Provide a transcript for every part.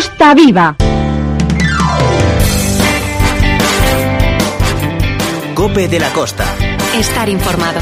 Costa Viva. COPE de la Costa. Estar informado.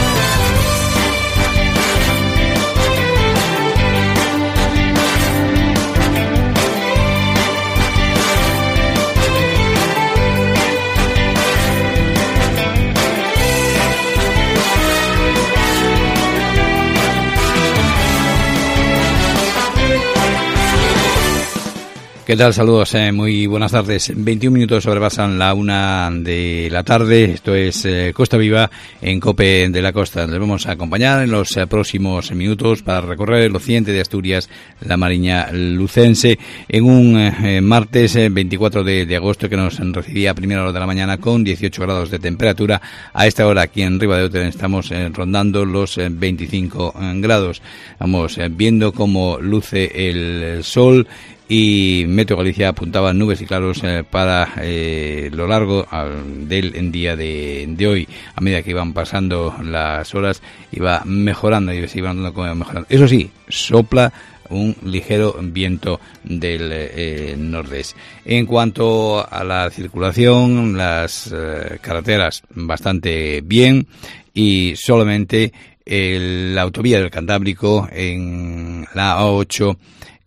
¿Qué tal? Saludos, muy buenas tardes. 21 minutos sobrepasan la 1 de la tarde. Esto es Costa Viva en COPE de la Costa. Les vamos a acompañar en los próximos minutos para recorrer el occidente de Asturias, la Mariña lucense, en un martes 24 de agosto que nos recibía a primera hora de la mañana con 18 grados de temperatura. A esta hora aquí en Ribadeo estamos rondando los 25 grados. Vamos viendo cómo luce el sol. Y Meteo Galicia apuntaba nubes y claros para lo largo del día de hoy. A medida que iban pasando las horas, iba mejorando y se iba mejorando. Eso sí, sopla un ligero viento del nordeste. En cuanto a la circulación, las carreteras bastante bien y solamente la autovía del Cantábrico en la A8,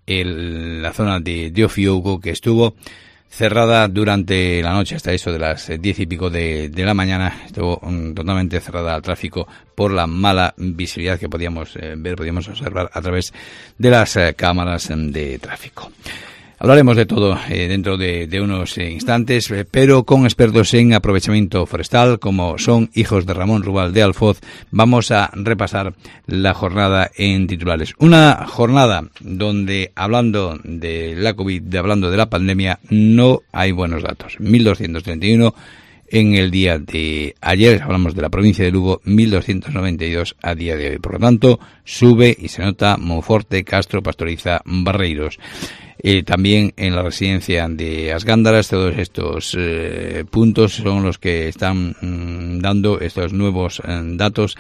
la zona de Ofiugo, que estuvo cerrada durante la noche hasta eso de las 10 y pico de la mañana. Estuvo totalmente cerrada al tráfico por la mala visibilidad que podíamos observar a través de las cámaras de tráfico. Hablaremos de todo dentro de unos instantes, pero con expertos en aprovechamiento forestal, como son Hijos de Ramón Rubal de Alfoz. Vamos a repasar la jornada en titulares. Una jornada donde, hablando de la COVID, hablando de la pandemia, no hay buenos datos. 1.231 en el día de ayer, hablamos de la provincia de Lugo, 1.292 a día de hoy. Por lo tanto, sube y se nota Monforte, Castro, Pastoriza, Barreiros. También en la residencia de Asgándaras, todos estos puntos son los que están dando estos nuevos datos,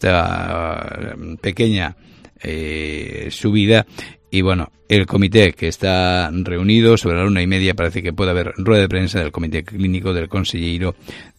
esta pequeña subida. Y bueno, el comité que está reunido sobre la 1:30, parece que puede haber rueda de prensa del comité clínico del consejero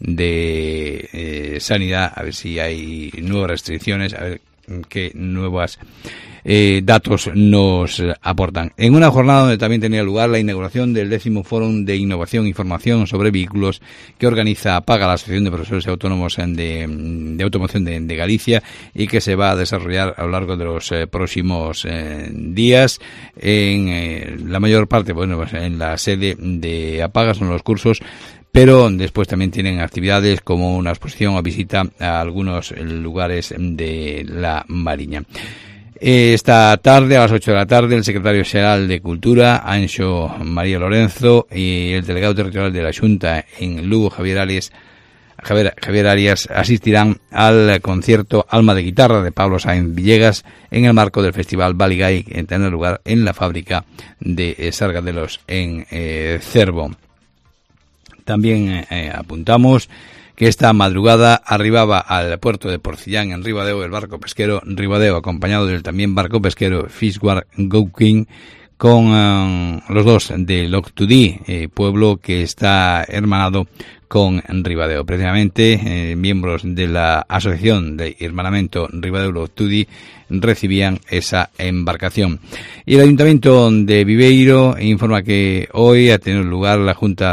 de Sanidad, a ver si hay nuevas restricciones, a ver qué nuevas datos nos aportan. En una jornada donde también tenía lugar la inauguración del 10º Fórum de Innovación e Información sobre Vehículos que organiza APAGA, la Asociación de Profesores Autónomos de Automoción de Galicia, y que se va a desarrollar a lo largo de los próximos días. En la mayor parte, bueno, pues en la sede de APAGA son los cursos, pero después también tienen actividades como una exposición o visita a algunos lugares de la Mariña. Esta tarde, a las 8 de la tarde, el secretario general de Cultura, Anxo María Lorenzo, y el delegado territorial de la Xunta en Lugo, Javier Arias, asistirán al concierto Alma de Guitarra de Pablo Sáenz Villegas en el marco del Festival Baligay, que tendrá lugar en la fábrica de Sargadelos en Cervo. También apuntamos que esta madrugada arribaba al puerto de Porcillán en Ribadeo el barco pesquero Ribadeo, acompañado del también barco pesquero Fishguard Go King, con los dos de Loctudí, pueblo que está hermanado con Ribadeo. Precisamente, miembros de la Asociación de Hermanamiento Ribadeo-Loctudí recibían esa embarcación. Y el Ayuntamiento de Viveiro informa que hoy ha tenido lugar la Junta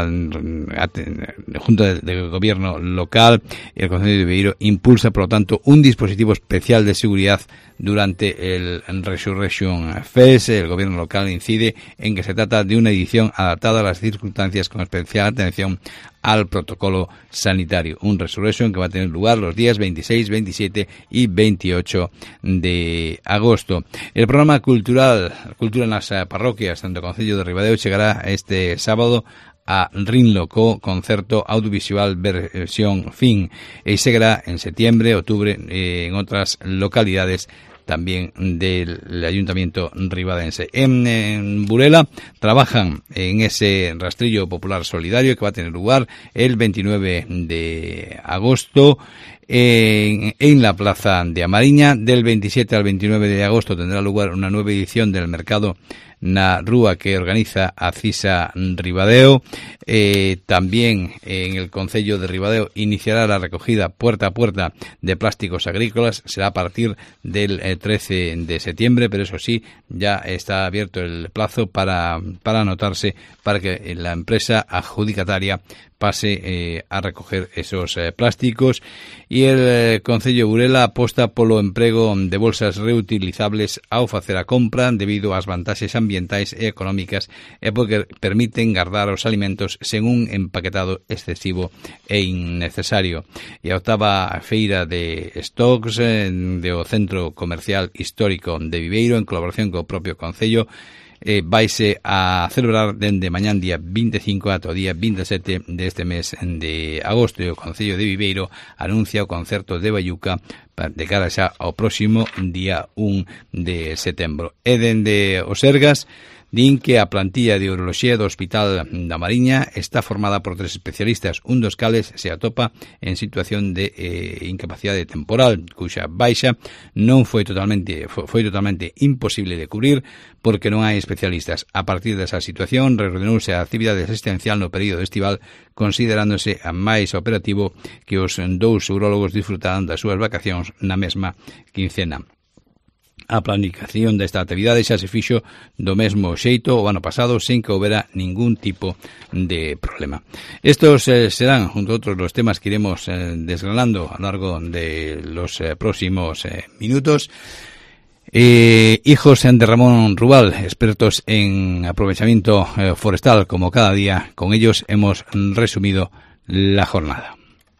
de Gobierno local, y el Concello de Viveiro impulsa, por lo tanto, un dispositivo especial de seguridad durante el Resurrection Fest. El Gobierno local incide en que se trata de una edición adaptada a las circunstancias, con especial atención al protocolo sanitario. Un Resurrection que va a tener lugar los días 26, 27 y 28 de agosto. El programa Cultura en las parroquias, tanto Concello de Ribadeo, llegará este sábado a Rinlo co concerto audiovisual versión fin, y seguirá en septiembre, octubre en otras localidades también del Ayuntamiento ribadense. En Burela trabajan en ese rastrillo popular solidario que va a tener lugar el 29 de agosto en la Plaza de Amariña. Del 27 al 29 de agosto tendrá lugar una nueva edición del mercado na rúa que organiza a CISA Ribadeo. También en el Concello de Ribadeo iniciará la recogida puerta a puerta de plásticos agrícolas. Será a partir del 13 de septiembre, pero eso sí, ya está abierto el plazo para anotarse, para que la empresa adjudicataria pase a recoger esos plásticos. E el Concello de Burela aposta polo emprego de bolsas reutilizables ao facer a compra debido ás vantaxes ambientais e económicas e porque permiten guardar os alimentos sen un empaquetado excesivo e innecesario. E a octava feira de stocks do Centro Comercial Histórico de Viveiro, en colaboración co propio Concello, vaise a celebrar dende mañán día 25 ata o día 27 deste mes de agosto, e o Concello de Viveiro anuncia o concerto de Baiuca de cara xa ao próximo día 1 de setembro. E dende o Sergas din que a plantilla de uroloxía do Hospital da Mariña está formada por 3 especialistas, un dos cales se atopa en situación de incapacidade temporal, cuxa baixa non foi totalmente imposible de cubrir porque non hai especialistas. A partir desa situación reordeноuse a actividade asistencial no período estival, considerándose a máis operativo que os 2 urólogos disfrutaran das súas vacacións na mesma quincena. A planificación desta actividade xa se fixo do mesmo xeito o ano pasado sen que houbera ningún tipo de problema. Estos serán, junto a outros, los temas que iremos desgranando a lo largo de los próximos minutos. Hijos de Ramón Rubal, expertos en aprovechamiento forestal, como cada día, con ellos hemos resumido la jornada.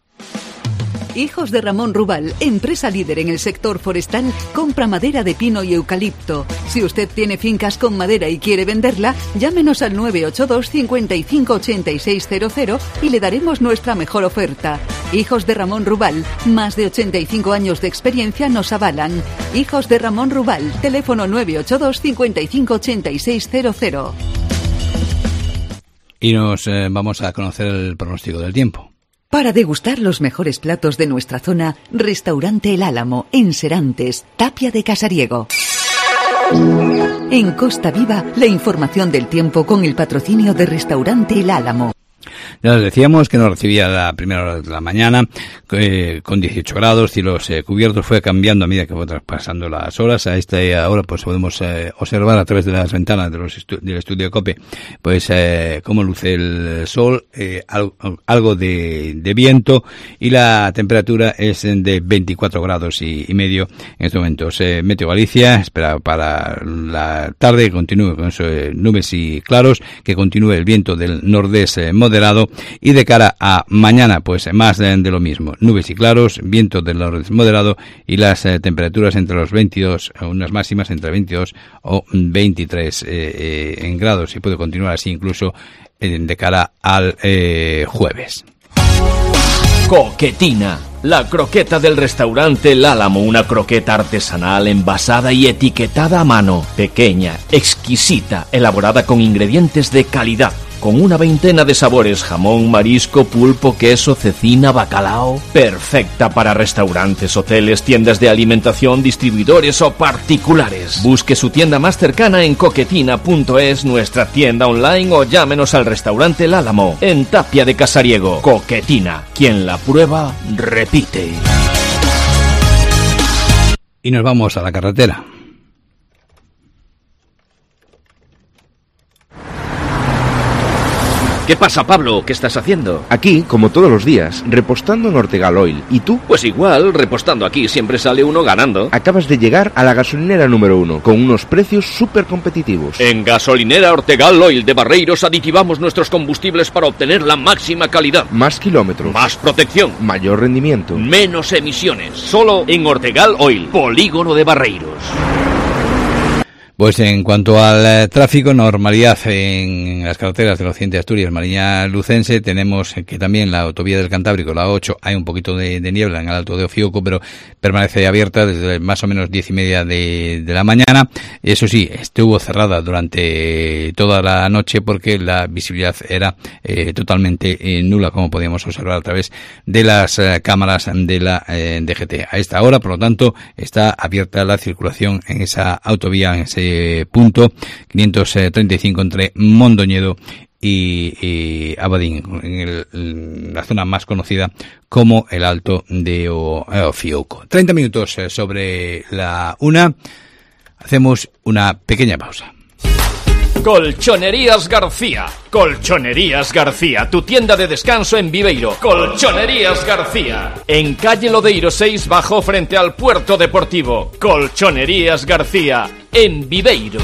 Hijos de Ramón Rubal, empresa líder en el sector forestal, compra madera de pino y eucalipto. Si usted tiene fincas con madera y quiere venderla, llámenos al 982 55 8600 y le daremos nuestra mejor oferta. Hijos de Ramón Rubal, más de 85 años de experiencia nos avalan. Hijos de Ramón Rubal, teléfono 982 55 8600. Y nos vamos a conocer el pronóstico del tiempo. Para degustar los mejores platos de nuestra zona, Restaurante El Álamo, en Serantes, Tapia de Casariego. En Costa Viva, la información del tiempo con el patrocinio de Restaurante El Álamo. Ya les decíamos que nos recibía la primera hora de la mañana con 18 grados, cielos cubiertos. Fue cambiando a medida que fue pasando las horas. A esta hora pues podemos observar a través de las ventanas del estudio de COPE pues cómo luce el sol, algo de viento, y la temperatura es de 24 grados y medio en estos momentos. Meteo Galicia espera para la tarde que continúe con nubes y claros, que continúe el viento del nordés moderado, y de cara a mañana pues más de lo mismo, nubes y claros, viento del nordeste moderado, y las temperaturas entre los 22, unas máximas entre 22 o 23 en grados, y puede continuar así incluso de cara al jueves. Coquetina, la croqueta del restaurante El Álamo, una croqueta artesanal envasada y etiquetada a mano, pequeña, exquisita, elaborada con ingredientes de calidad, con una veintena de sabores: jamón, marisco, pulpo, queso, cecina, bacalao. Perfecta para restaurantes, hoteles, tiendas de alimentación, distribuidores o particulares. Busque su tienda más cercana en coquetina.es, nuestra tienda online, o llámenos al restaurante El Álamo, en Tapia de Casariego. Coquetina, quien la prueba, repite. Y nos vamos a la carretera. ¿Qué pasa, Pablo? ¿Qué estás haciendo? Aquí, como todos los días, repostando en Ortegal Oil. ¿Y tú? Pues igual, repostando aquí, siempre sale uno ganando. Acabas de llegar a la gasolinera número 1, con unos precios súper competitivos. En Gasolinera Ortegal Oil de Barreiros aditivamos nuestros combustibles para obtener la máxima calidad. Más kilómetros. Más protección. Mayor rendimiento. Menos emisiones. Solo en Ortegal Oil, Polígono de Barreiros. Pues en cuanto al tráfico, normalidad en las carreteras del occidente de Asturias, Mariña Lucense. Tenemos que también la autovía del Cantábrico, la 8, hay un poquito de niebla en el Alto de Ofioco, pero permanece abierta desde más o menos 10:30 de la mañana. Eso sí, estuvo cerrada durante toda la noche porque la visibilidad era totalmente nula, como podíamos observar a través de las cámaras de la DGT. A esta hora, por lo tanto, está abierta la circulación en esa autovía, en ese punto 535 entre Mondoñedo y Abadín, en la zona más conocida como el Alto de Fiouco. 30 minutos sobre la 1. Hacemos una pequeña pausa. Colchonerías García. Colchonerías García, tu tienda de descanso en Viveiro. Colchonerías García. En calle Lodeiro 6 bajo frente al puerto deportivo. Colchonerías García, en Viveiro.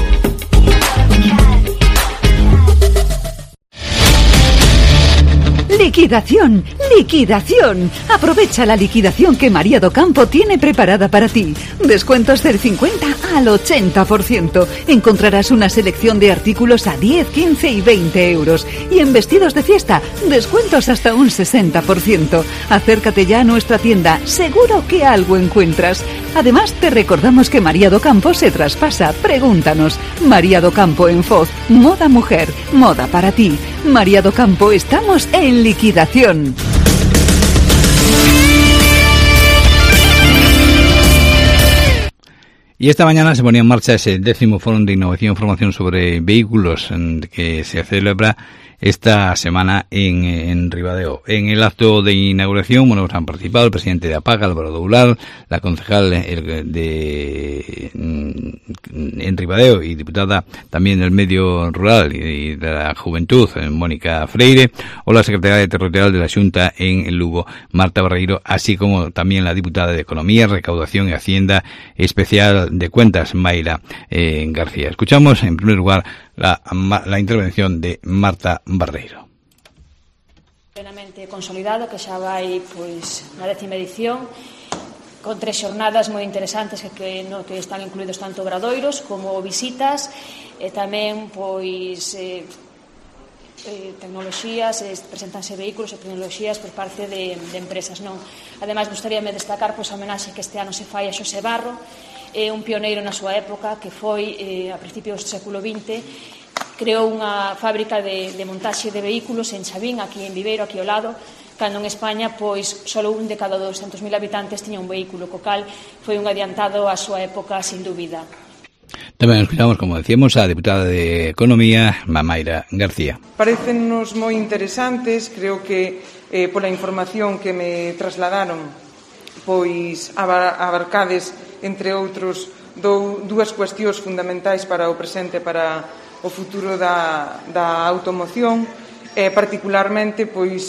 ¡Liquidación! ¡Liquidación! Aprovecha la liquidación que María do Campo tiene preparada para ti. Descuentos del 50 al 80%. Encontrarás una selección de artículos a 10, 15 y 20 euros. Y en vestidos de fiesta, descuentos hasta un 60%. Acércate ya a nuestra tienda, seguro que algo encuentras. Además, te recordamos que María do Campo se traspasa. Pregúntanos. María do Campo en Foz. Moda mujer, moda para ti. María do Campo, estamos en liquidación. Y esta mañana se ponía en marcha ese 10º Foro de Innovación y Formación sobre Vehículos que se celebra esta semana en Ribadeo. En el acto de inauguración, han participado el presidente de APAG, Álvaro Doular, la concejal en Ribadeo y diputada también del Medio Rural y de la Juventud, Mónica Freire, o la secretaria territorial de la Xunta en Lugo, Marta Barreiro, así como también la diputada de Economía, Recaudación y Hacienda Especial de Cuentas, Mayra García. Escuchamos en primer lugar la intervención de Marta Barreiro. Plenamente consolidado, que xa vai na 10ª edición, con 3 xornadas moi interesantes que están incluídos tanto obradoiros como visitas, e tamén tecnoloxías, presentanse vehículos e tecnoloxías por parte de empresas, non? Ademais, gustaríame destacar a homenaxe que este ano se fai a Xosé Barro, un pioneiro na súa época, que foi a principios do século XX, creou unha fábrica de montaxe de vehículos en Chavín, aquí en Viveiro, aquí ao lado, cando en España, solo un de cada 200.000 habitantes tiña un vehículo, co cal foi un adiantado á súa época, sin dúbida. Tamén escuchamos, como decíamos, a diputada de Economía, Mayra García. Parecennos moi interesantes, creo que pola información que me trasladaron, abarcades, entre outros, dúas cuestións fundamentais para o presente, para o futuro da automoción, particularmente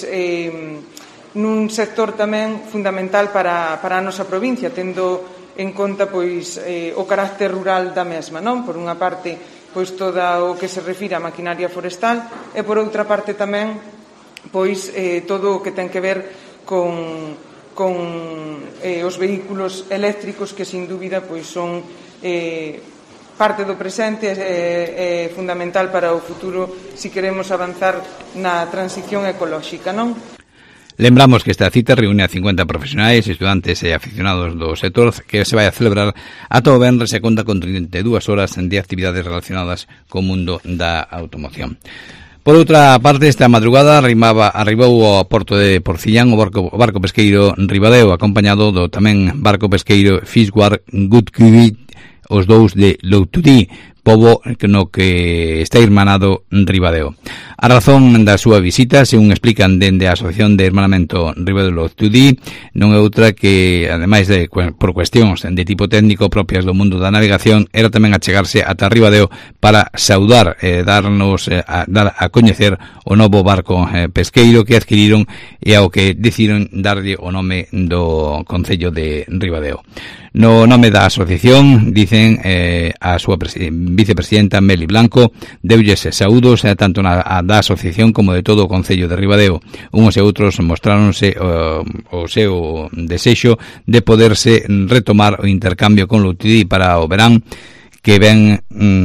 nun sector tamén fundamental para a nosa provincia, tendo en conta o carácter rural da mesma, non? Por unha parte, todo o que se refire á maquinaria forestal, e por outra parte tamén todo o que ten que ver con os vehículos eléctricos, que sin dúbida son parte do presente e fundamental para o futuro si queremos avanzar na transición ecolóxica, non? Lembramos que esta cita reúne a 50 profesionais, estudantes e aficionados do sector, que se vai a celebrar ata o venres e conta con 32 horas de actividades relacionadas co mundo da automoción. Por outra parte, esta madrugada arribou ao porto de Porcillán o barco pesqueiro Ribadeo, acompañado do tamén barco pesqueiro Fishguard Goodcreek, os dous de Loutudí, pobo no que está irmanado Ribadeo. A razón da súa visita, según explican dende a Asociación de Hermanamento Ribadeo-Loutudí, non é outra que, ademais de por cuestións de tipo técnico propias do mundo da navegación, era tamén achegarse ata Ribadeo para saudar e dar a coñecer o novo barco pesqueiro que adquiriron e ao que decidiron darlle o nome do Concello de Ribadeo. No nome da asociación, dicen a súa vicepresidenta Meli Blanco, deulles saúdos tanto da asociación como de todo o Concello de Ribadeo. Uns e outros mostráronse o seu desexo de poderse retomar o intercambio con Loutudí para o verán que ven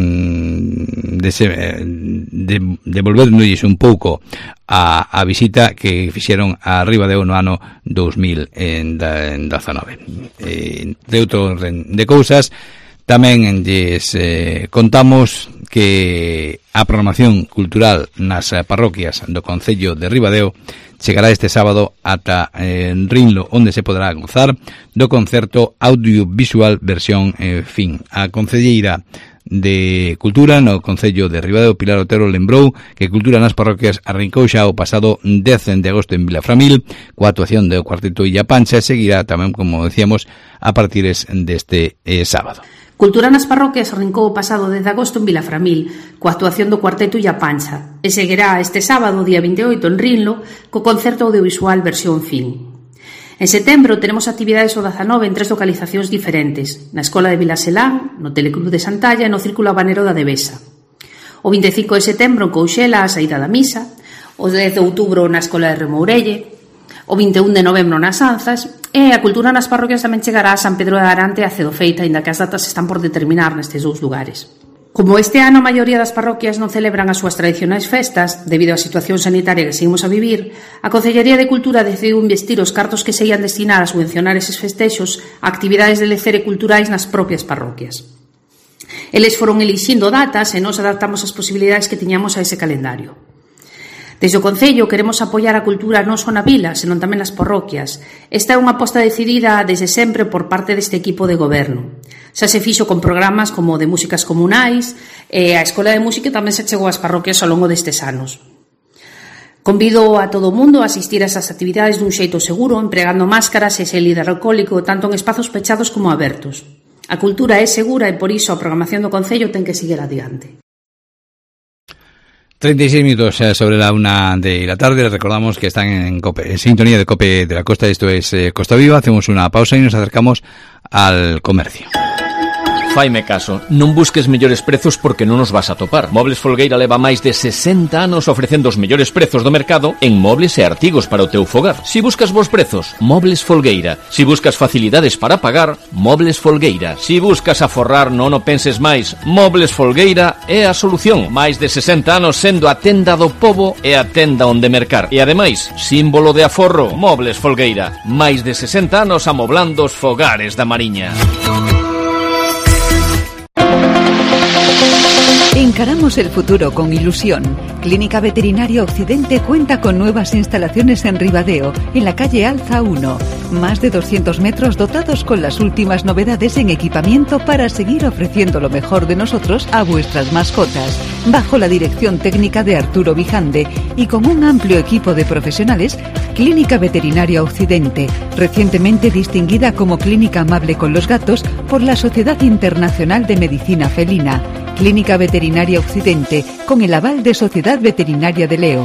devolvernolles un pouco a visita que fixeron a Ribadeo no ano 2019. De outro de cousas, tamén lles contamos que a programación cultural nas parroquias do Concello de Ribadeo chegará este sábado ata Rinlo, onde se poderá gozar do concerto audiovisual versión fin. A concelleira de Cultura no Concello de Ribadeo. Pilar Otero lembrou que Cultura nas parroquias arrancou xa o pasado 10 de agosto en Vilaframil coa actuación do Cuarteto Illa Pancha e seguirá tamén, como decíamos, a partir deste sábado. Cultura nas parroquias arrancou o pasado 10 de agosto en Vilaframil, coa actuación do Cuarteto Illa Pancha, e seguirá este sábado, día 28, en Rinlo, co concerto audiovisual versión fin. En setembro teremos actividades o 19 en 3 localizacións diferentes, na Escola de Vilaselán, no Teleclub de Santalla e no Círculo Habanero da Devesa. O 25 de setembro en Couxela, a saída da misa, o 10 de outubro na Escola de Remourelle, o 21 de novembro nas Anzas, e a Cultura nas parroquias tamén chegará a San Pedro de Arante e a Cedofeita, aínda que as datas están por determinar nestes dous lugares. Como este ano a maioría das parroquias non celebran as súas tradicionais festas, debido á situación sanitaria que seguimos a vivir, a Concellería de Cultura decidiu investir os cartos que se ian destinar a subvencionar eses festexos a actividades de lecere culturais nas propias parroquias. Eles foron elixindo datas e nos adaptamos ás posibilidades que tiñamos a ese calendario. Desde o Concello queremos apoiar a cultura non só na vila, senón tamén nas parroquias. Esta é unha aposta decidida desde sempre por parte deste equipo de goberno. Xa se fixo con programas como de músicas comunais e a Escola de Música tamén se chegou ás parroquias ao longo destes anos. Convido a todo o mundo a asistir a esas actividades dun xeito seguro, empregando máscaras e xel hidroalcohólico tanto en espazos pechados como abertos. A cultura é segura e por iso a programación do Concello ten que seguir adiante. 36 minutos sobre la 1 de la tarde. Les recordamos que están en sintonía de Cope de la Costa. Esto es Costa Viva. Hacemos una pausa y nos acercamos al comercio. Faime caso, non busques mellores prezos porque non os vas a topar. Mobles Folgueira leva máis de 60 anos ofrecendo os mellores prezos do mercado en mobles e artigos para o teu fogar. Si buscas bons prezos, Mobles Folgueira. Si buscas facilidades para pagar, Mobles Folgueira. Si buscas aforrar, non o penses máis, Mobles Folgueira é a solución. Máis de 60 anos sendo a tenda do pobo e a tenda onde mercar. E ademais, símbolo de aforro, Mobles Folgueira. Máis de 60 anos amoblando os fogares da Mariña. Encaramos el futuro con ilusión. Clínica Veterinaria Occidente cuenta con nuevas instalaciones en Ribadeo, en la calle Alza 1. Más de 200 metros dotados con las últimas novedades en equipamiento para seguir ofreciendo lo mejor de nosotros a vuestras mascotas. Bajo la dirección técnica de Arturo Bijande y con un amplio equipo de profesionales, Clínica Veterinaria Occidente, recientemente distinguida como Clínica Amable con los Gatos por la Sociedad Internacional de Medicina Felina. Clínica Veterinaria Occidente, con el aval de Sociedad Veterinaria de Leo.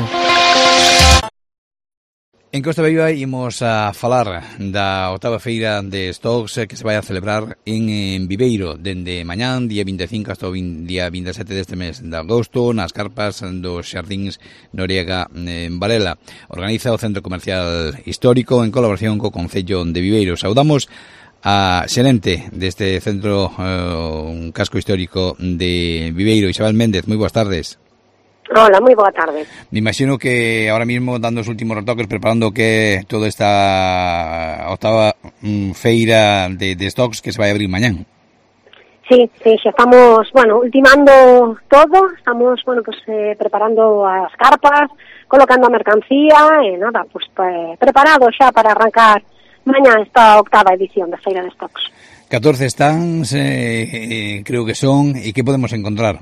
En Costa Viva imos a falar da octava feira de stocks que se vai a celebrar en Viveiro dende mañán, día 25 hasta o día 27 deste mes de agosto, nas carpas dos Xardíns Noriega en Varela. Organiza o Centro Comercial Histórico en colaboración co Concello de Viveiro. Saudamos a xerente deste centro, un casco histórico de Viveiro, Isabel Méndez. Moi boas tardes. Hola, moi boa tarde. Me imagino que ahora mismo dando os últimos retoques, preparando que toda esta octava feira de stocks que se vai abrir mañán. Sí, xa estamos, ultimando todo, estamos, preparando as carpas, colocando a mercancía e nada, preparado xa para arrancar mañá esta octava edición da Feira de Stocks. 14 stands, creo que son, e que podemos encontrar?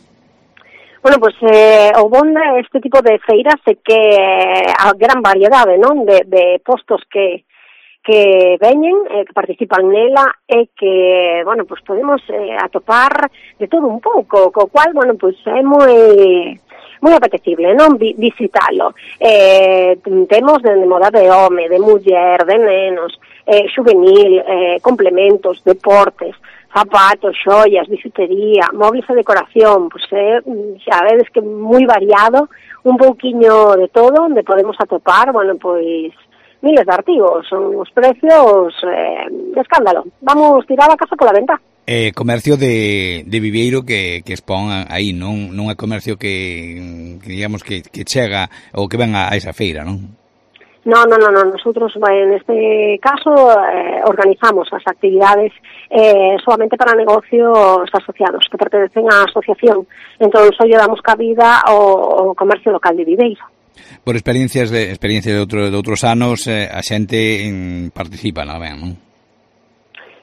O bonde este tipo de feiras é que a gran variedade, non, de postos que veñen, que participan nela e que, podemos atopar de todo un pouco, co cual, é moi apetecible, non, visitalo. Temos de moda de home, de muller, de nenos, juvenil, complementos, deportes, zapatos, xoias, bisutería, móviles e decoración, xa vedes que moi variado, un pouquiño de todo, onde podemos atopar, miles de artigos, son os precios de escándalo. Vamos tirar a casa pola venta. Comercio de Viveiro que expón aí, non é comercio que digamos que chega ou que ven a esa feira, non? No, nosotros en este caso organizamos as actividades solamente para negocios asociados que pertenecen á asociación, entón só lle damos cabida ao comercio local de Viveiro. Por experiencia de outros anos a xente participa, non?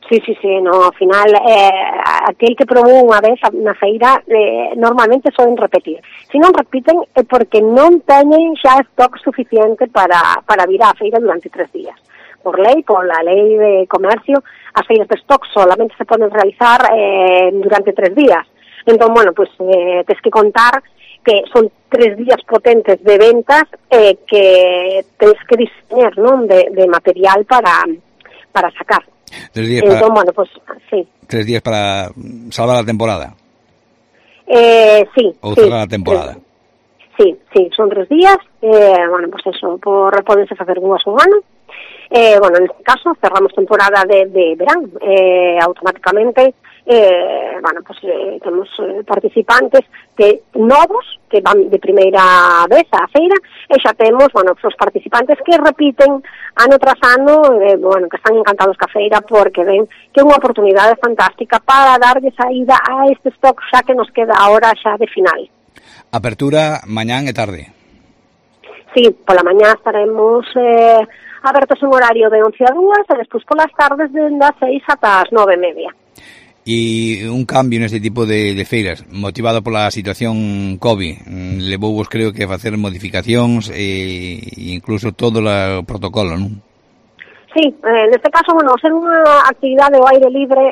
Sí, no, ao final aquel que probou unha vez na feira normalmente soen repetir. Se non repiten é porque non teñen xa stock suficiente para vir á feira durante 3 días. Por la lei de comercio, as feiras de stock solamente se poden realizar durante 3 días. Entón, bueno, pues tens que contar que son 3 días potentes de ventas que tens que diseñar, non, de material para sacar. 3 días para... Entón, bueno, pues, sí. 3 días para salvar a temporada. Sí. Ou cerrar a temporada. Sí, son 3 días. Bueno, pues eso, podense facer unhas un ano. Bueno, neste caso, cerramos temporada de verán. Automáticamente, bueno, pues temos participantes novos que van de primeira vez á feira, e xa temos, bueno, os participantes que repiten ano tras ano, bueno, que están encantados ca feira porque ven que é unha oportunidade fantástica para darlle saída a este stock xa que nos queda ahora xa de final. Apertura mañán e tarde. Sí, pola mañá estaremos abertos en horario de 11 a 2 e despois polas tardes de das 6 ata as 9:30. E un cambio neste tipo de feiras motivado pola situación COVID levou vos, creo que, a facer modificacións e incluso todo o protocolo, non? Sí, neste caso, bueno, ser unha actividade ao aire libre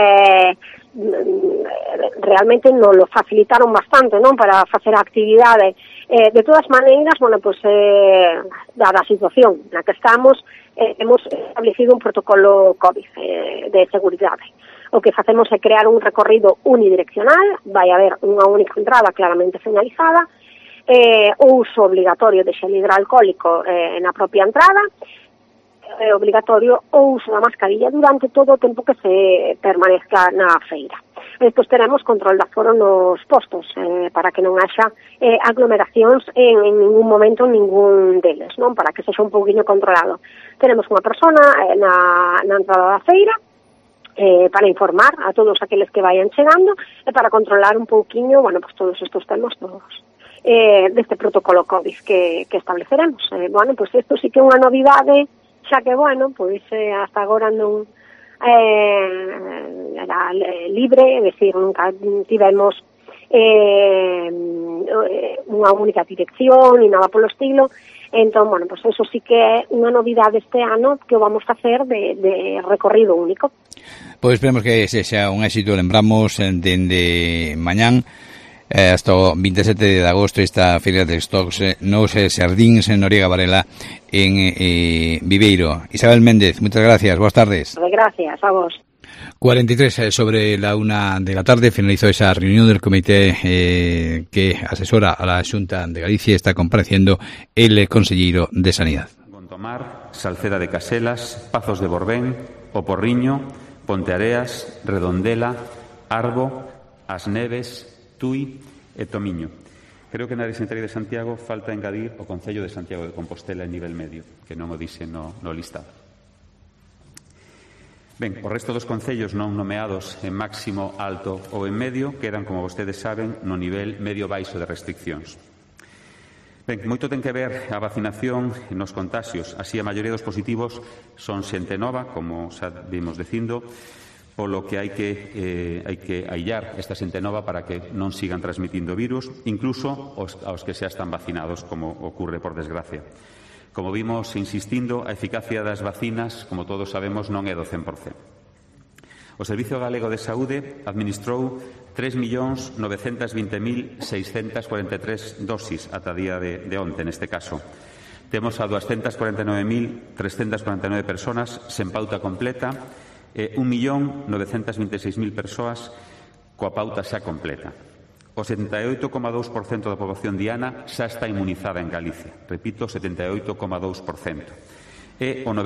realmente nos lo facilitaron bastante, non, para facer a actividade. De todas maneiras, bueno, pues dada a situación na que estamos, hemos establecido un protocolo COVID de seguridade. O que facemos é crear un recorrido unidireccional, vai haber unha única entrada claramente señalizada, o uso obligatorio de xel hidroalcohólico na propia entrada, obligatorio o uso da mascarilla durante todo o tempo que se permanezca na feira. Despois teremos control de aforo nos postos para que non haxa aglomeracións en ningún momento en ningún deles, non, para que sexa un pouquinho controlado. Tenemos unha persona na entrada da feira para informar a todos aqueles que vayan chegando e para controlar un pouquiño, bueno, pues todos estos temas todos deste protocolo COVID que estableceremos. Bueno, pues isto sí que é unha novidade, xa que, bueno, pois hasta agora non era libre, é dicir, nunca tivemos unha única dirección ni nada polo estilo. Entón, bueno, pues eso sí que é unha novidade este ano que o vamos a facer de recorrido único. Pois esperemos que sexa un éxito. Lembramos dende mañán hasta o 27 de agosto esta feira de stocks nos Sardíns en Noriega Varela en Viveiro. Isabel Méndez, muchas gracias, buenas tardes. Gracias, a vos. 43 sobre la 1 de la tarde finalizó esa reunión del comité que asesora a la Xunta de Galicia. Está compareciendo el consellero de Sanidad. Gondomar, Salceda de Caselas, Pazos de Borbén, O Porriño, Ponteareas, Redondela, Arbo, As Neves, Tui e Tomiño. Creo que na área sanitaria de Santiago falta engadir o Concello de Santiago de Compostela en nivel medio, que non o dixe no listado. Ben, o resto dos concellos non nomeados en máximo, alto ou en medio quedan, como vostedes saben, no nivel medio-baixo de restriccións. Ben, moito ten que ver a vacinación nos contaxios. Así, a maioría dos positivos son xente nova, como xa vimos dicindo, polo que hai que aillar esta xente nova para que non sigan transmitindo virus, incluso aos que xa están vacinados, como ocurre por desgracia. Como vimos insistindo, a eficacia das vacinas, como todos sabemos, non é do 100%. O Servicio Galego de Saúde administrou 3.920.643 dosis ata día de onte, neste caso. Temos a 249.349 persoas sen pauta completa e 1.926.000 persoas coa pauta xa completa. O 78,2% da poboación diana xa está inmunizada en Galicia. Repito, 78,2%. E o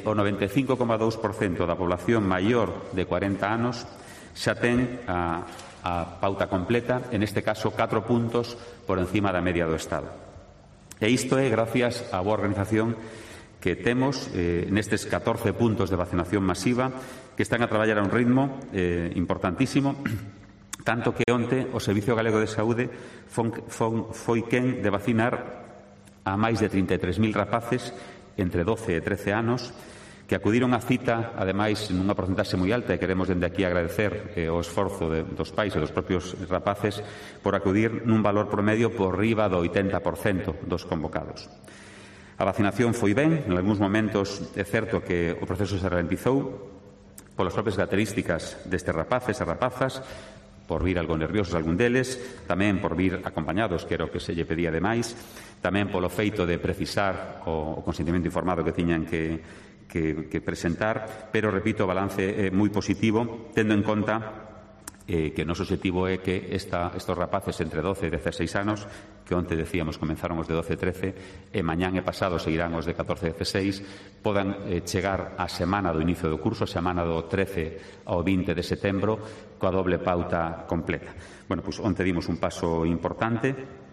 95,2% da población maior de 40 anos xa ten a pauta completa, en este caso 4 puntos por encima da media do Estado. E isto é gracias á boa organización que temos nestes 14 puntos de vacinación masiva que están a traballar a un ritmo importantísimo, tanto que onte o Servicio Galego de Saúde foi quen de vacinar a máis de 33.000 rapaces entre 12 e 13 anos que acudiron á cita, ademais, nunha porcentaxe moi alta, e queremos dende aquí agradecer o esforzo dos pais e dos propios rapaces por acudir nun valor promedio por riba do 80% dos convocados. A vacinación foi ben, en algúns momentos é certo que o proceso se ralentizou polas propias características destes rapaces e rapazas, por vir algo nerviosos algún deles, tamén por vir acompañados, que era o que se lle pedía demais, tamén polo feito de precisar o consentimento informado que tiñan que presentar, pero, repito, o balance é moi positivo, tendo en conta que o noso objetivo é que estos rapaces entre 12 e 16 anos, que onte decíamos comenzaron os de 12 e 13, e mañán e pasado seguirán os de 14 e 16, podan chegar á semana do inicio do curso, a semana do 13 ao 20 de setembro, coa doble pauta completa. Bueno, pois onte dimos un paso importante.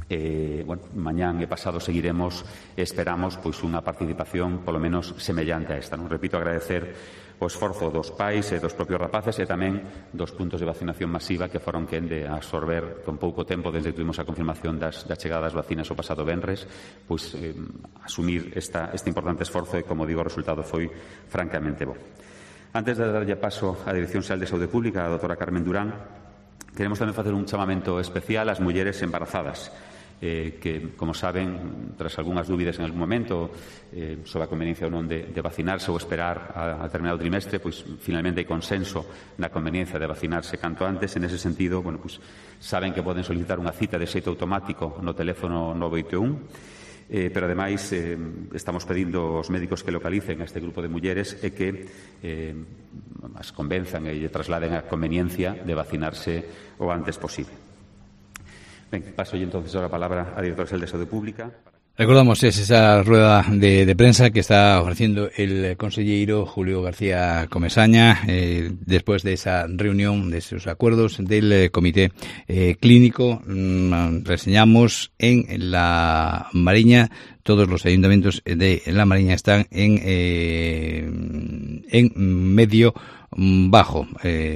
Mañán e pasado seguiremos e esperamos pois unha participación polo menos semellante a esta. Non? Repito, agradecer o esforzo dos pais e dos propios rapaces e tamén dos puntos de vacinación masiva que foron quen de absorber con pouco tempo desde que tuvimos a confirmación da chegada das vacinas o pasado venres, pois asumir este importante esforzo e, como digo, o resultado foi francamente bo. Antes de darlle paso á Dirección Xeral de Saúde Pública, a doutora Carmen Durán, queremos tamén facer un chamamento especial ás mulleres embarazadas, que, como saben, tras algunhas dúbidas en algún momento sobre a conveniencia ou non de vacinarse ou esperar a determinado trimestre, pois finalmente hai consenso na conveniencia de vacinarse canto antes. En ese sentido, pois saben que poden solicitar unha cita de xeito automático no teléfono 981, pero ademais estamos pedindo aos médicos que localicen a este grupo de mulleres e que as convenzan e lle trasladen a conveniencia de vacinarse o antes posible. Ben, paso entonces ahora a palabra al director de Salud Pública. Recordamos, es esa rueda de prensa que está ofreciendo el consejero Julio García Comesaña después de esa reunión, de esos acuerdos del comité clínico. Reseñamos en la Mariña, todos los ayuntamientos de la Mariña están en medio bajo.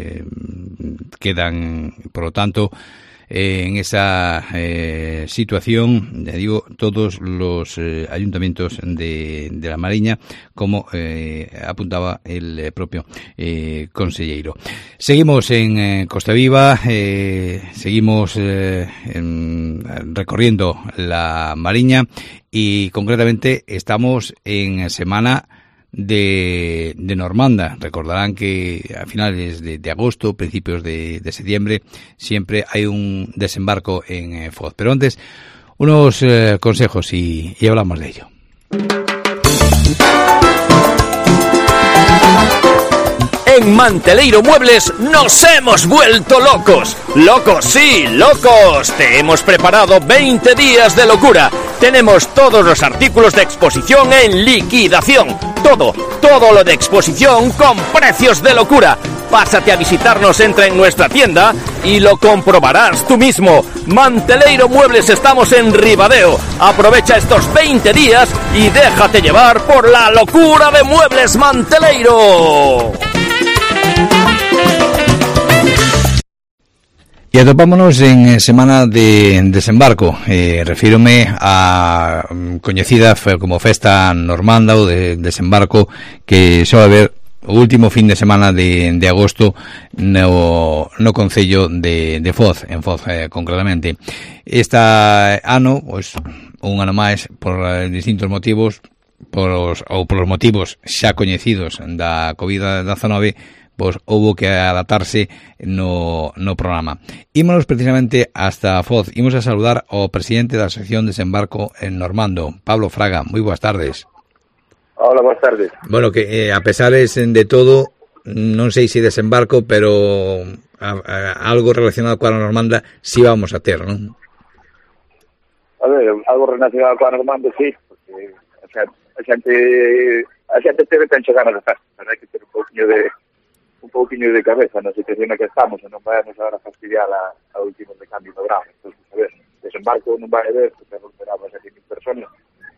Quedan, por lo tanto, en esa situación, ya digo, todos los ayuntamientos de la Mariña, como apuntaba el propio consejero. Seguimos en Costa Viva, seguimos recorriendo la Mariña y concretamente estamos en semana de Normanda. Recordarán que a finales de agosto, principios de septiembre, siempre hay un desembarco en Foz. Pero antes, unos consejos y hablamos de ello. En Manteleiro Muebles nos hemos vuelto locos. ¡Locos, sí, locos! Te hemos preparado 20 días de locura. Tenemos todos los artículos de exposición en liquidación. Todo lo de exposición con precios de locura. Pásate a visitarnos, entra en nuestra tienda y lo comprobarás tú mismo. Manteleiro Muebles, estamos en Ribadeo. Aprovecha estos 20 días y déjate llevar por la locura de Muebles Manteleiro. Y atopámonos en semana de desembarco. Refírome a coñecida como Festa Normanda ou de desembarco que soe haber o último fin de semana de agosto no concello de Foz, en Foz concretamente. Este ano, pois, un ano máis, por distintos motivos, por os motivos xa coñecidos da COVID-19, pois houbo que adaptarse no programa. Ímonos precisamente hasta Foz. Imos a saludar ao presidente da sección de desembarco en Normando, Pablo Fraga. Moi boas tardes. Hola, boas tardes. Bueno, que a pesar de todo, non sei se desembarco, pero algo relacionado coa Normanda sí vamos a ter, non? A ver, algo relacionado coa Normanda sí, porque a xente teve tanto ganas de festa, pero hai que ter un pouquiño de cabeza na situación na que estamos, e non vamos agora fastidiar a últimos de cambio do grado. Entón, a ver, desembarco non vai haber, porque non esperamos a 100.000 personas.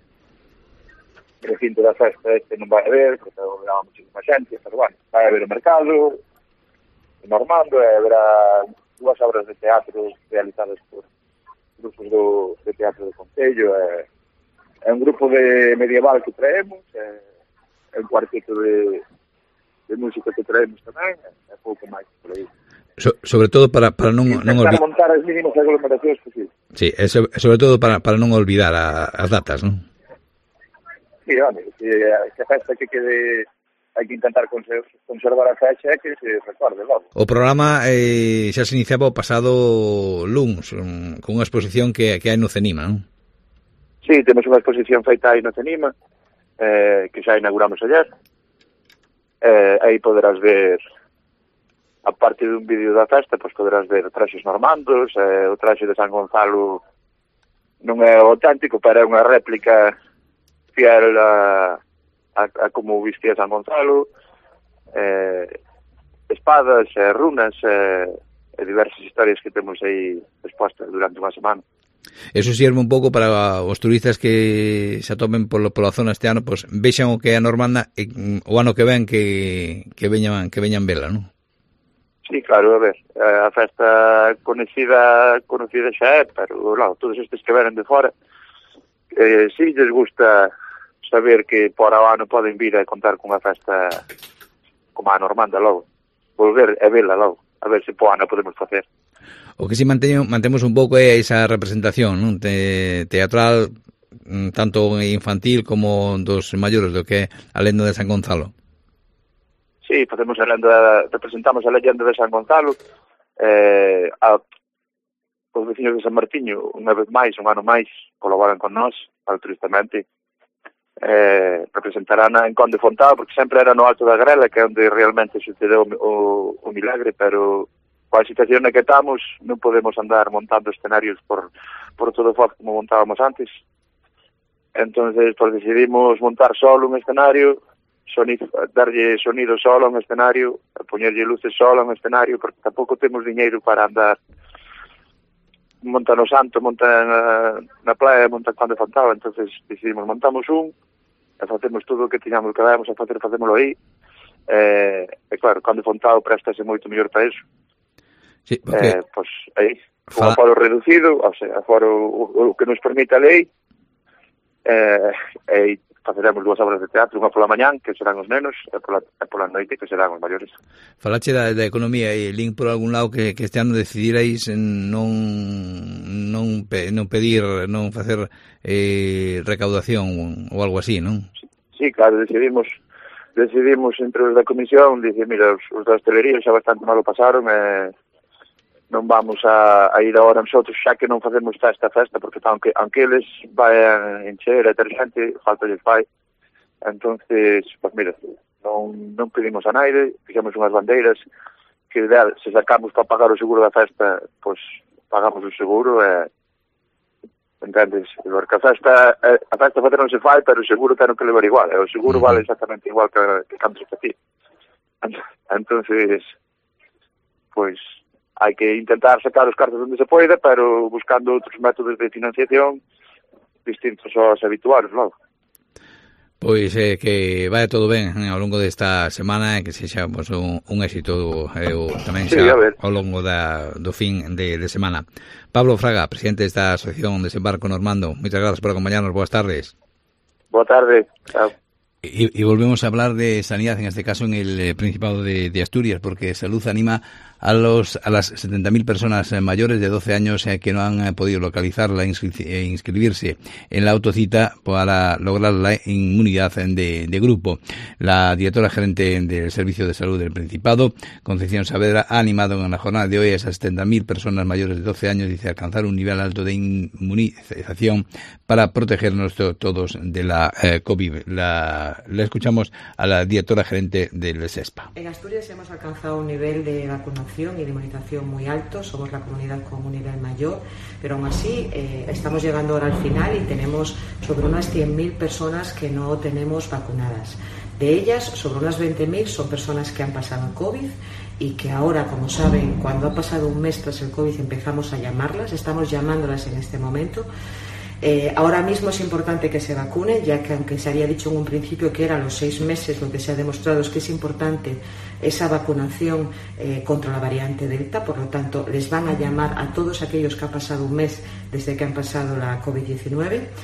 O recinto da festa non vai haber, porque haberá muchísima xente, pero bueno, vai haber o mercado Normando, e haberá dúas obras de teatro realizadas por grupos de teatro do Concello, é un grupo de medieval que traemos, un cuarteto de música que traemos tamén, e pouco máis por aí. Sobre todo para non olvidar montar as mínimas aglomeracións posibles. Sí, sobre todo para non olvidar as datas, non? Sí, home, que a festa que quede, hai que intentar conservar a fecha e que se recorde logo. O programa xa se iniciaba o pasado luns, con unha exposición que hai no CENIMA, non? Sí, temos unha exposición feita aí no CENIMA, que xa inauguramos ayer. Aí poderás ver, a parte dun vídeo da festa, pois poderás ver traxes normandos, o traxe de San Gonzalo non é auténtico, pero é unha réplica fiel a como vistía San Gonzalo, espadas, runas, e diversas historias que temos aí expostas durante unha semana. Eso sirve un pouco para os turistas que se atopen pola zona este ano, pois vexan o que é a Normanda e o ano que ven que veñan vela, non? Sí, claro, a ver, a festa conocida xa é, pero claro, todos estes que venen de fora, sí lles gusta saber que por ao ano poden vir a contar cunha festa como a Normanda logo, volver a vela logo, a ver se po ano podemos facer. O que si mantemos un pouco é esa representación, non? Teatral, tanto infantil como dos maiores, do que é a lenda de San Gonzalo. Sí, representamos a leyenda de San Gonzalo, os veciños de San Martiño, unha vez máis, un ano máis, colaboran con nós, altruistamente, representarán en Conde Fontao, porque sempre era no Alto da Grela, que é onde realmente sucedeu o milagre, pero coa situación na que estamos, non podemos andar montando escenarios por todo o foco como montábamos antes. Entonces, pues decidimos montar solo un escenario, darlle sonido solo a un escenario, poñerlle luces solo a un escenario, porque tampouco temos diñeiro para andar monta no Santo, monta na playa, monta Conde Fontao. Entonces decidimos, montamos un e facemos todo o que tiñamos que damos a facer, facémolo aí, e claro, Conde Fontao préstase moito mellor para iso. Sí, porque pues aí, un aforo reducido, o sea, aforo o que nos permite a lei, e faceremos 2 obras de teatro, unha pola mañán, que serán os nenos, e pola noite, que serán os maiores. Falache da economía, e link por algún lado que este ano decidirais non pedir, non facer recaudación ou algo así, non? Sí, claro, decidimos entre os da comisión, dice, mira, os da hostelería xa bastante malo pasaron, non vamos a ir agora nosotros, xa que non facemos esta festa, porque aunque eles vayan encher a ter xente, falta lles fai. Entonces, pues mira, non pedimos a naide, fixemos unhas bandeiras que se sacamos para pagar o seguro da festa, pues pagamos o seguro, entendes? Porque a festa facer non se fai, pero o seguro ten que levar igual, o seguro vale exactamente igual que cando se facía. Entonces, pues hai que intentar sacar os cartos onde se poida, pero buscando outros métodos de financiación distintos aos habituales, logo. Pois que vai todo ben ao longo desta semana e que sexa pues, un éxito tamén xa ao longo do fin de semana. Pablo Fraga, presidente desta asociación Desembarco Normando, moitas grazas por acompañarnos, boas tardes. Boa tarde, chao. Y volvemos a hablar de sanidad, en este caso en el Principado de Asturias, porque Salud anima a las 70.000 personas mayores de 12 años que no han podido localizarla e inscribirse en la autocita para lograr la inmunidad de grupo. La directora gerente del Servicio de Salud del Principado, Concepción Saavedra, ha animado en la jornada de hoy a esas 70.000 personas mayores de 12 años, dice, alcanzar un nivel alto de inmunización para protegernos todos de la COVID. La escuchamos a la directora gerente del SESPA. En Asturias hemos alcanzado un nivel de vacunación y de inmunización muy alto, somos la comunidad con un nivel mayor, pero aún así estamos llegando ahora al final y tenemos sobre unas 100.000 personas que no tenemos vacunadas. De ellas, sobre unas 20.000 son personas que han pasado COVID y que ahora, como saben, cuando ha pasado un mes tras el COVID empezamos a llamarlas, estamos llamándolas en este momento. Ahora mismo es importante que se vacunen, ya que aunque se había dicho en un principio que era a los 6 meses, lo que se ha demostrado es que es importante esa vacunación contra la variante Delta. Por lo tanto, les van a llamar a todos aquellos que han pasado un mes desde que han pasado la COVID-19.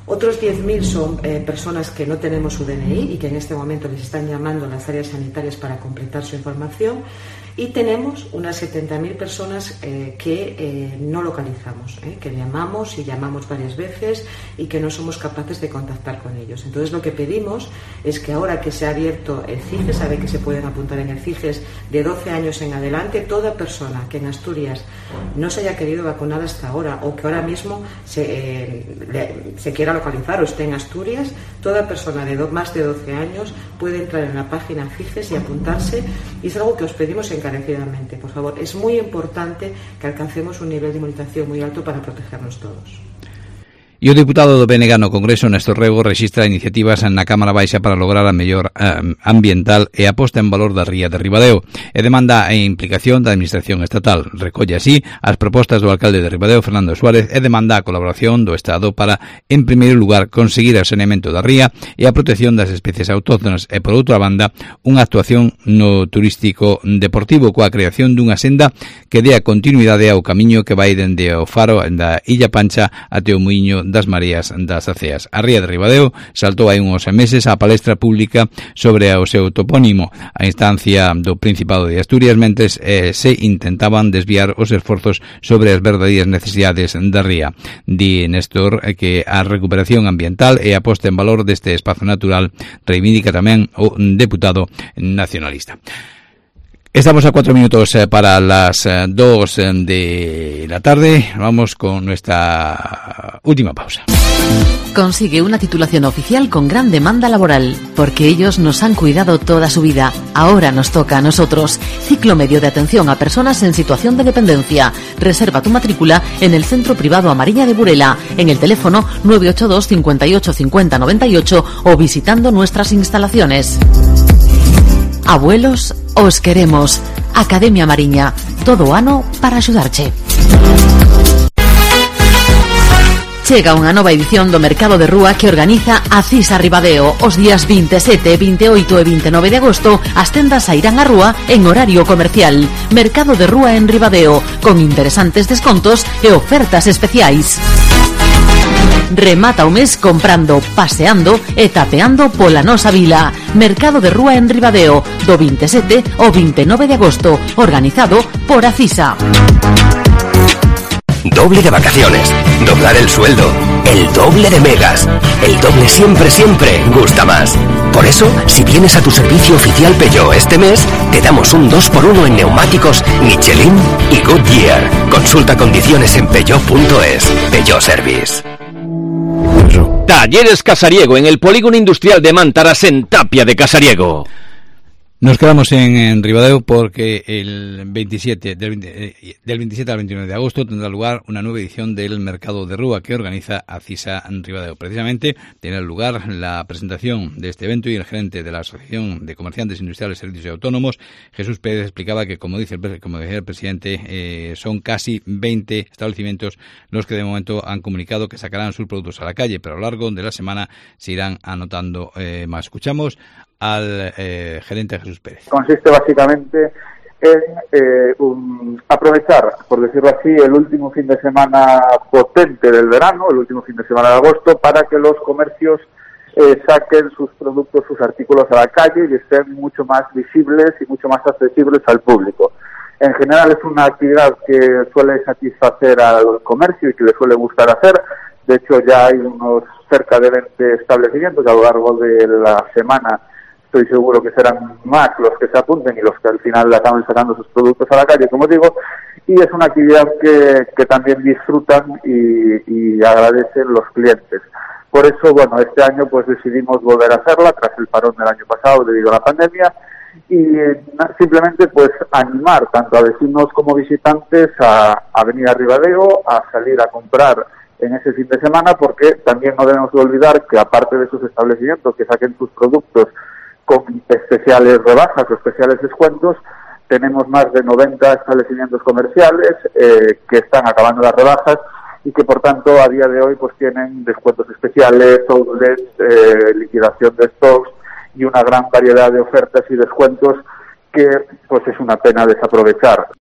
Otros 10.000 son personas que no tenemos su DNI y que en este momento les están llamando a las áreas sanitarias para completar su información. Y tenemos unas 70.000 personas que no localizamos, que llamamos y llamamos varias veces y que no somos capaces de contactar con ellos. Entonces lo que pedimos es que ahora que se ha abierto el CIGES, sabe que se pueden apuntar en el CIGES de 12 años en adelante, toda persona que en Asturias no se haya querido vacunar hasta ahora o que ahora mismo se quiera localizar o esté en Asturias, toda persona de más de 12 años puede entrar en la página CIGES y apuntarse, y es algo que os pedimos encarecidamente. Por favor, es muy importante que alcancemos un nivel de inmunización muy alto para protegernos todos. E o deputado do BNG no Congreso, Néstor Rego, rexistra iniciativas na Cámara Baixa para lograr a mellor ambiental e aposta en valor da ría de Ribadeo e demanda a implicación da Administración estatal. Recolle así as propostas do alcalde de Ribadeo, Fernando Suárez, e demanda a colaboración do Estado para, en primeiro lugar, conseguir o saneamento da ría e a protección das especies autóctonas e, por outra banda, unha actuación no turístico deportivo coa creación dunha senda que dea continuidade ao camiño que vai dende o faro da Illa Pancha até o muiño das Marías das Aceas. A ría de Ribadeo saltou hai uns meses á palestra pública sobre o seu topónimo, a instancia do Principado de Asturias, mentes se intentaban desviar os esforzos sobre as verdadeiras necesidades da ría. Di Néstor que a recuperación ambiental e a posta en valor deste espazo natural reivindica tamén o deputado nacionalista. Estamos a 4 minutos para las 2 de la tarde. Vamos con nuestra última pausa. Consigue una titulación oficial con gran demanda laboral, porque ellos nos han cuidado toda su vida. Ahora nos toca a nosotros. Ciclo medio de atención a personas en situación de dependencia. Reserva tu matrícula en el Centro Privado Amariña de Burela, en el teléfono 982 58 50 98 o visitando nuestras instalaciones. Abuelos, os queremos. Academia Mariña, todo ano para axudarche. Chega unha nova edición do Mercado de Rúa que organiza a CISA Ribadeo. Os días 27, 28 e 29 de agosto as tendas sairán á rúa en horario comercial. Mercado de Rúa en Ribadeo, con interesantes descontos e ofertas especiais. Remata o mes comprando, paseando e tapeando pola nosa vila. Mercado de Rúa en Ribadeo, do 27 ao 29 de agosto, organizado por a CISA. Doble de vacaciones, doblar el sueldo, el doble de megas, el doble siempre, siempre gusta más. Por eso, si vienes a tu servicio oficial Peugeot este mes, te damos un 2x1 en neumáticos Michelin y Goodyear. Consulta condiciones en peugeot.es. Peugeot Service. Talleres Casariego, en el polígono industrial de Mántaras, en Tapia de Casariego. Nos quedamos en Ribadeo porque el 27 del 27 al 29 de agosto tendrá lugar una nueva edición del Mercado de Rúa que organiza a CISA en Ribadeo. Precisamente tiene lugar la presentación de este evento y el gerente de la Asociación de Comerciantes Industriales, Servicios y Autónomos, Jesús Pérez, explicaba que, como decía el presidente, son casi 20 establecimientos los que de momento han comunicado que sacarán sus productos a la calle, pero a lo largo de la semana se irán anotando más. Escuchamos al gerente Jesús Pérez. Consiste básicamente en aprovechar, por decirlo así, el último fin de semana potente del verano, el último fin de semana de agosto, para que los comercios saquen sus productos, sus artículos a la calle y estén mucho más visibles y mucho más accesibles al público. En general es una actividad que suele satisfacer al comercio y que le suele gustar hacer. De hecho, ya hay unos cerca de 20 establecimientos a lo largo de la semana. Estoy seguro que serán más los que se apunten y los que al final acaban sacando sus productos a la calle, como digo, y es una actividad que también disfrutan y agradecen los clientes. Por eso, bueno, este año pues decidimos volver a hacerla tras el parón del año pasado debido a la pandemia y simplemente pues animar tanto a vecinos como visitantes a venir a Ribadeo, a salir a comprar en ese fin de semana, porque también no debemos de olvidar que aparte de sus establecimientos que saquen sus productos con especiales rebajas o especiales descuentos, tenemos más de 90 establecimientos comerciales que están acabando las rebajas y que por tanto a día de hoy pues tienen descuentos especiales, outlets, liquidación de stocks y una gran variedad de ofertas y descuentos que pues es una pena desaprovechar.